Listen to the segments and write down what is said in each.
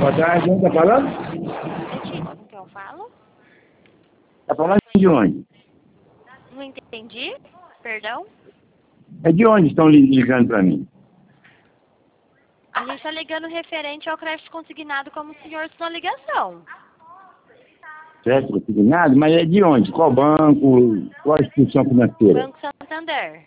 Boa tarde, quem está falando? Letícia, com quem eu falo? Está falando de onde? Não entendi, perdão. É de onde estão ligando para mim? A gente está ligando referente ao crédito consignado como o senhor assinou a ligação. Certo, consignado? Mas é de onde? Qual banco? Qual instituição financeira? Banco Santander.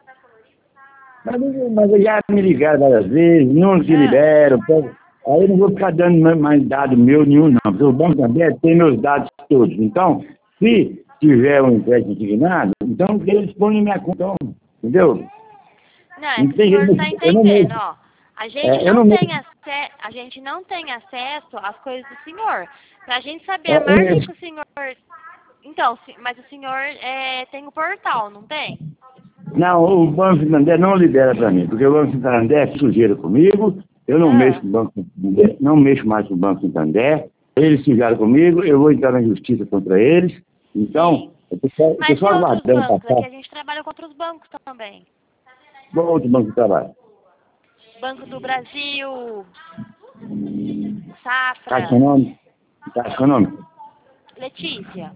Mas já me ligaram várias vezes, não se liberam. Aí eu não vou ficar dando mais dado meu nenhum, não. Porque o Banco Santander tem meus dados todos. Então, se tiver um empréstimo consignado, então eles põem na minha conta, entendeu? Não, é que o senhor está entendendo, ó. A gente não tem acesso às coisas do senhor. Pra gente saber a margem que o senhor... Então, mas o senhor tem o portal, não tem? Não, o Banco Santander não libera para mim, porque o Banco Santander é sujeira comigo, eu não mexo com o Banco Santander, não mexo mais com o Banco Santander, eles sujaram comigo, eu vou entrar na justiça contra eles, então, eu tô só aguardando bancos, é que a gente trabalha com outros bancos também. Qual outro banco de trabalho? Banco do Brasil, Safra. Caixa Econômica? Letícia.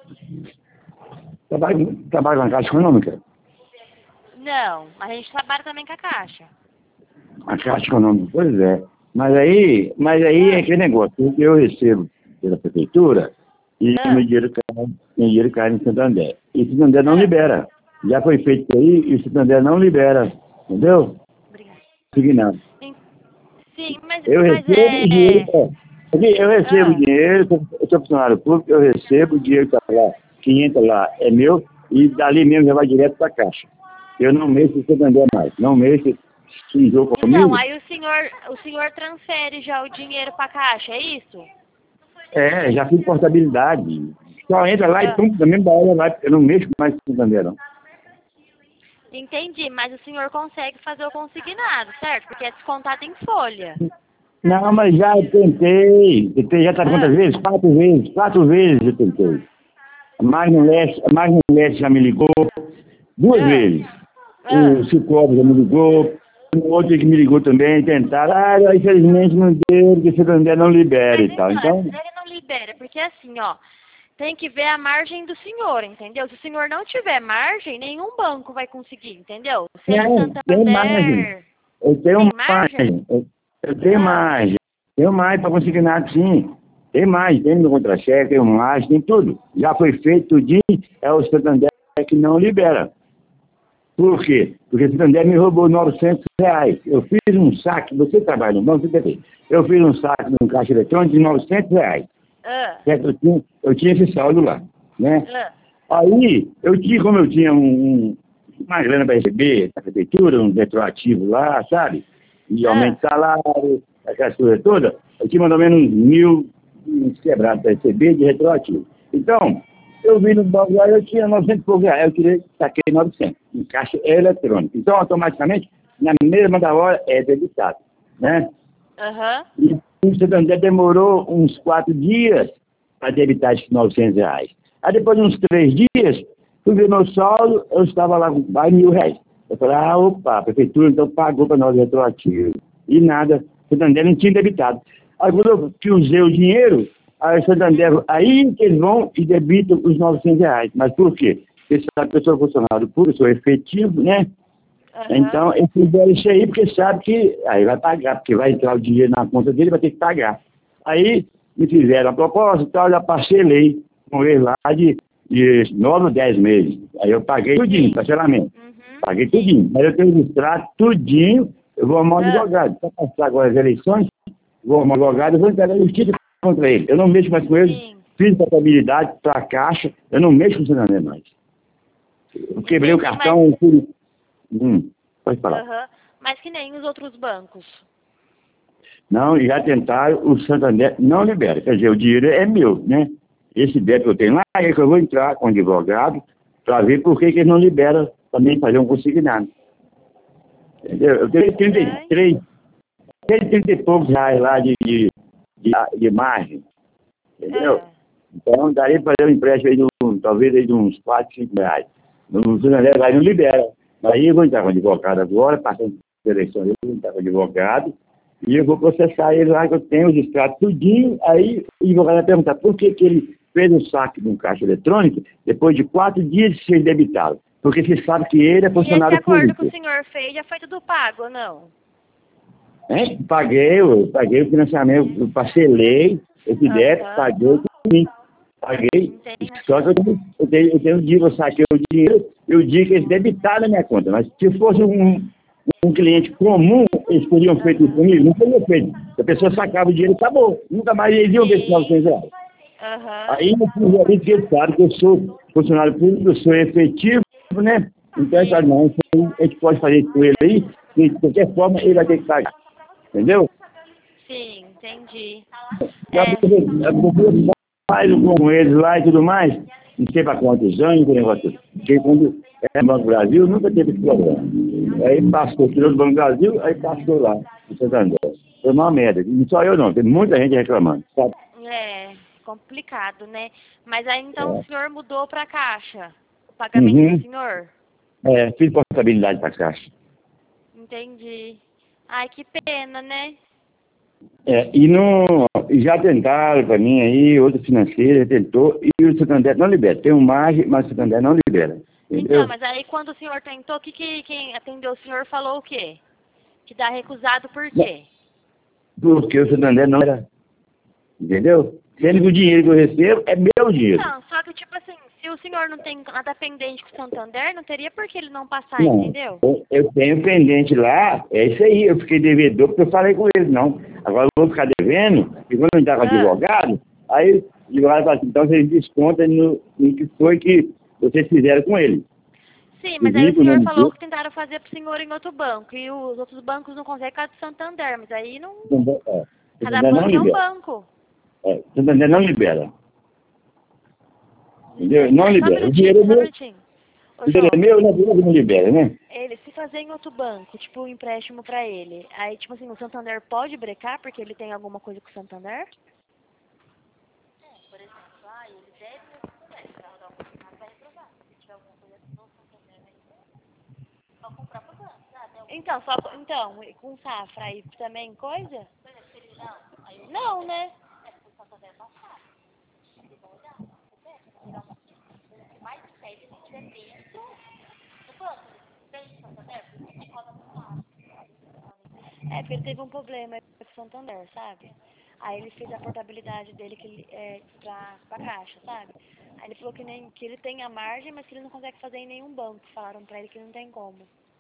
Trabalho na Caixa Econômica? Não, mas a gente trabalha também com a Caixa. A Caixa Econômica, pois é. Mas aí é aquele negócio, eu recebo pela prefeitura e meu dinheiro cai no Santander. E o Santander não libera. Já foi feito isso aí e o Santander não libera. Entendeu? Obrigada. Signado. Sim, mas eu recebo dinheiro, eu sou funcionário público, eu recebo o dinheiro que está lá, 500 lá é meu, e dali mesmo já vai direto para a Caixa. Eu não mexo o Santander mais, não mexo, se jogo comigo. Então, aí o senhor transfere já o dinheiro para a Caixa, é isso? É, já fiz portabilidade. Só entra lá e pum, também vai lá, eu não mexo mais com o Santander, não. Entendi, mas o senhor consegue fazer o consignado, certo? Porque é descontado em folha. Não, mas já tentei já sabe quantas vezes? 4 vezes eu tentei. A Magno Leste já me ligou 2 vezes. O Cicobi já me ligou, o outro que me ligou também, tentaram, infelizmente não deu, porque o Santander não libera e tal. Então, ele não libera, porque assim, ó, tem que ver a margem do senhor, entendeu? Se o senhor não tiver margem, nenhum banco vai conseguir, entendeu? Se tem margem. Eu tenho margem. Eu tenho margem. Tenho margem para consignar, sim. Tem mais, tem no contra-cheque, tem margem, tem tudo. Já foi feito tudinho, é o Santander que não libera. Por quê? Porque o Santander me roubou R$900. Eu fiz um saque, você trabalha no banco, eu fiz um saque num caixa eletrônico de R$900. Certo? Eu tinha esse saldo lá, né? Aí, como eu tinha uma grana para receber da prefeitura, um retroativo lá, sabe? E aumento de salário, aquela coisa toda, eu tinha mais ou menos uns quebrados para receber de retroativo. Então, eu vi no banco lá, eu tinha R$900 e poucos, eu saquei 900, em caixa eletrônica. Então, automaticamente, na mesma da hora, é debitado, né? E o Santander demorou uns 4 dias para debitar esses R$900. Aí depois de uns 3 dias, fui ver meu saldo, eu estava lá com mais R$1.000. Eu falei, opa, a prefeitura então pagou para nós retroativo. E nada, o Santander não tinha debitado. Aí quando eu que usei o dinheiro, aí o Santander, aí que eles vão e debitam os R$900. Mas por quê? Porque sabe que eu sou funcionário público, sou efetivo, né? Então, eles fizeram isso aí porque sabe que aí vai pagar, porque vai entrar o dinheiro na conta dele, vai ter que pagar. Aí me fizeram a proposta e tal, já parcelei com eles lá de 9 ou 10 meses. Aí eu paguei tudinho, parcelamento. Paguei tudinho. Mas eu tenho que registrar tudinho, eu vou arrumar um advogado. Para passar agora as eleições, vou arrumar um advogado, eu vou entrar na justiça contra ele. Eu não mexo mais com ele, fiz contabilidade para a Caixa, eu não mexo com o Santander mais. Eu quebrei o cartão, pode falar. Mas que nem os outros bancos. Não, já tentaram, o Santander não libera. Quer dizer, o dinheiro é meu, né? Esse débito que eu tenho lá é que eu vou entrar com o advogado para ver por que eles não liberam também fazer um consignado. Entendeu? Eu tenho 30 e poucos reais lá de margem. Entendeu? Então, daria para fazer um empréstimo aí talvez aí de uns 4, 5 reais. O Santander aí não libera. Aí eu vou entrar com o advogado agora, passando as eleições, eu vou entrar com o advogado E eu vou processar ele lá, que eu tenho os extratos tudinho. Aí o advogado vai perguntar por que ele fez um saque de um caixa eletrônico depois de 4 dias de ser debitado. Porque você sabe que ele é funcionário público. E esse acordo que o senhor fez já foi tudo pago, ou não? Paguei o financiamento, eu parcelei esse débito, paguei tudo. Paguei. Entendi. Só que eu tenho um dia que eu saquei o dinheiro, e o dia que eles debitaram na minha conta. Mas se fosse um cliente comum, eles teriam feito isso comigo? Não teriam feito. A pessoa sacava o dinheiro e acabou. Nunca mais eles iam ver esses 900 reais. Aí eu fiz ali que eles sabem que eu sou funcionário público, eu sou efetivo, né? Então eles falam, não, a gente pode fazer isso com ele aí, e de qualquer forma ele vai ter que pagar. Entendeu? Sim, entendi. Faz com eles lá e tudo mais, não sei para quantos anos, o negócio. Porque quando é no Banco do Brasil, nunca teve esse problema. Aí passou, tirou do Banco do Brasil, aí passou lá, no Santander. Foi uma merda. Não só eu não, tem muita gente reclamando, sabe? Complicado, né? Mas aí então o senhor mudou para a Caixa, o pagamento do senhor? Fiz portabilidade para a Caixa. Entendi. Ai, que pena, né? E já tentaram para mim aí, outra financeira tentou, e o Santander não libera. Tem margem, mas o Santander não libera. Entendeu? Então, mas aí quando o senhor tentou, quem atendeu o senhor falou o quê? Que dá recusado por quê? Porque o Santander não era. Entendeu? Sendo que o dinheiro que eu recebo é meu dinheiro. Não, só que tipo assim, se o senhor não tem nada pendente com o Santander, não teria por que ele não passar, entendeu? Eu tenho pendente lá, é isso aí, eu fiquei devedor porque eu falei com ele, não. Agora eu vou ficar devendo, e quando eu entrar com o advogado, aí o advogado fala assim, então vocês descontam no que foi que vocês fizeram com ele. Sim, mas aí o senhor falou que tentaram fazer pro senhor em outro banco, e os outros bancos não conseguem por causa do Santander, mas aí não... Cada banco é um banco. O Santander não libera. Entendeu? Não libera. O dinheiro é meu. O dinheiro é meu, não libera, né? Ele se fazer em outro banco, tipo um empréstimo pra ele. Aí, tipo assim, o Santander pode brecar porque ele tem alguma coisa com o Santander? Por exemplo, ele deve o Santander, vai rodar um campeonato, vai reprovar. Se tiver alguma coisa no Santander, vai só comprar pro banco. Então, com safra aí também coisa? Não, né? Porque ele teve um problema com o Santander, sabe? Aí ele fez a portabilidade dele pra Caixa, sabe? Aí ele falou que ele tem a margem, mas que ele não consegue fazer em nenhum banco. Falaram pra ele que não tem como.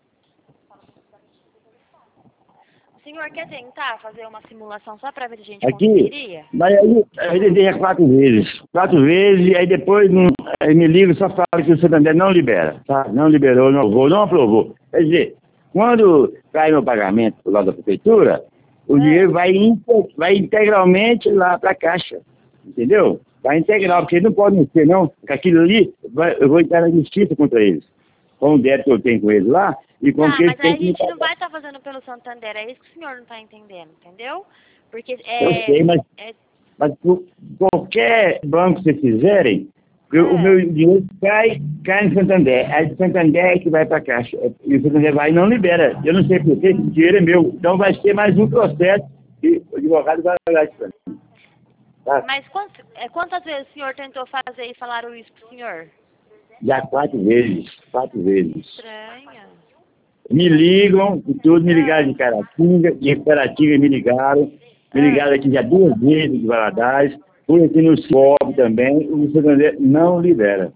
O senhor quer tentar fazer uma simulação só pra ver se a gente conseguiria? Mas aí ele tem 4 vezes. 4 vezes, e aí depois aí me liga e só fala que o Santander não libera. Tá? Não liberou, não aprovou. Quer dizer, quando cai meu pagamento lá da prefeitura, o dinheiro vai integralmente lá para a Caixa. Entendeu? Vai integral, porque eles não podem mexer, não. Porque aquilo ali, eu vou entrar na justiça contra eles. Com o débito que eu tenho com eles lá, e com o que eles têm que... Mas aí a gente não vai estar fazendo pelo Santander, é isso que o senhor não está entendendo, entendeu? Porque eu sei, mas qualquer banco que vocês fizerem, o meu dinheiro cai no Santander. Aí o Santander é que vai para a Caixa. E o Santander vai e não libera. Eu não sei porquê, esse dinheiro é meu. Então vai ser mais um processo e o advogado vai olhar isso para mim. Tá? Mas quantas vezes o senhor tentou fazer e falaram isso para o senhor? Já 4 vezes. 4 vezes. Estranha. Me ligam, e tudo, me ligaram de Caratinga me ligaram aqui já 2 vezes de Valadares, por aqui no CIOB também, o Santander não libera.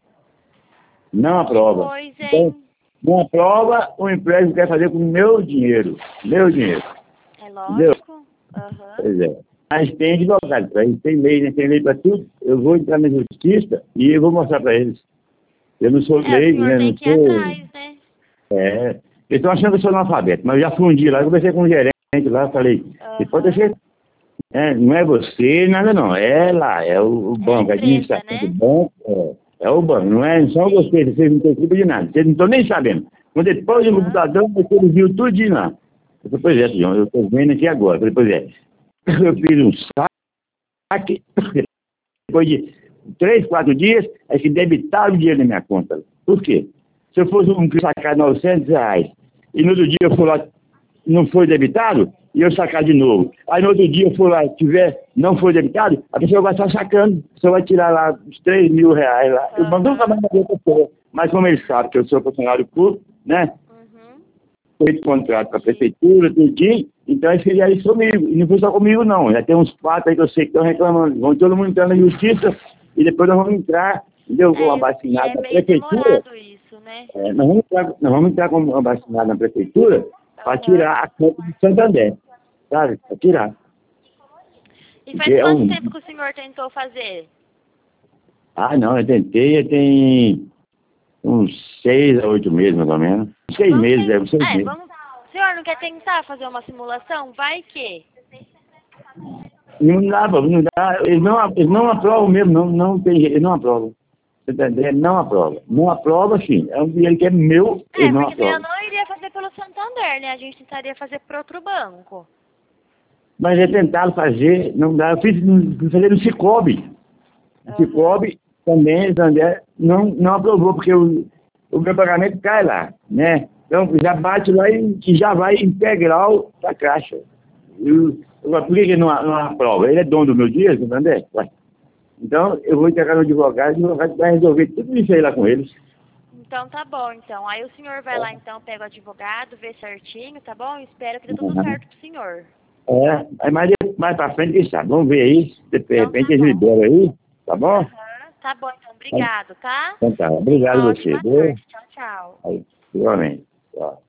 Não aprova. Pois é. Então, não aprova, o empréstimo quer fazer com o meu dinheiro. Meu dinheiro. É lógico. Pois é. Mas tem advogado para isso, tem lei, né? Tem lei para tudo. Eu vou entrar na justiça e eu vou mostrar para eles. Eu não sou leigo, né? Tem que ir atrás, né? Eles estão achando que eu sou analfabeto, mas eu já fui um dia lá, eu conversei com um gerente lá, falei, você pode deixar, não é você, nada não, é lá, é o banco, a administração do banco, é o banco, não são vocês não têm culpa de nada, vocês não estão nem sabendo. Quando depois do computador, ele viu tudo de lá. Eu falei, pois é, João, eu estou vendo aqui agora. Eu falei, pois é, eu fiz um saque, depois de 3, 4 dias, é que debitava o dinheiro na minha conta. Por quê? Se eu fosse sacar 900 reais, e no outro dia eu fui lá não foi debitado, e eu sacar de novo. Aí no outro dia eu for lá, não foi debitado, a pessoa vai estar sacando, a pessoa vai tirar lá uns 3 mil reais lá. Eu mando nunca mais na minha pessoa. Mas como ele sabe que eu sou funcionário público, né? Feito contrato com a prefeitura, tudinho, então eles fizeram isso comigo. E não foi só comigo, não. Já tem uns quatro aí que eu sei que estão reclamando. Vão todo mundo entrar na justiça e depois nós vamos entrar, entendeu? Com uma vacinada na prefeitura. Isso, né? Nós vamos entrar com uma vacinada na prefeitura para tirar a conta do Santander, sabe? Para tirar. E faz quanto tempo que o senhor tentou fazer? Ah, não, eu tentei, tem uns 6 a 8 meses, mais ou menos. 6 meses, uns 6 meses. O senhor não quer tentar fazer uma simulação? Vai que? Não dá, não dá. Eles não aprovam mesmo, não tem jeito, eles não aprovam. Você tá entendendo? Não aprova. Não aprova, sim. É um dinheiro que é meu, eles não aprovam. Eu não iria fazer pelo Santander, né? A gente tentaria fazer por outro banco. Mas é tentado fazer, não dá. Eu fiz fazer no Cicobi. O Cicobi também, Santander, não aprovou, porque o meu pagamento cai lá, né? Então já bate lá e já vai integral para a Caixa. Por que não aprova? Ele é dono do meu dinheiro, Santander? Ué. Então eu vou entregar no advogado e o advogado vai resolver tudo isso aí lá com eles. Então tá bom, então. Aí o senhor vai lá, então, pega o advogado, vê certinho, tá bom? Espero que dê tudo certo pro senhor. Aí mais pra frente, quem sabe? Vamos ver aí, de repente eles liberam aí, tá bom? Tá bom, então. Obrigado, tá? Então tá, obrigado a você. Tchau, tchau. Aí, igualmente. Tchau.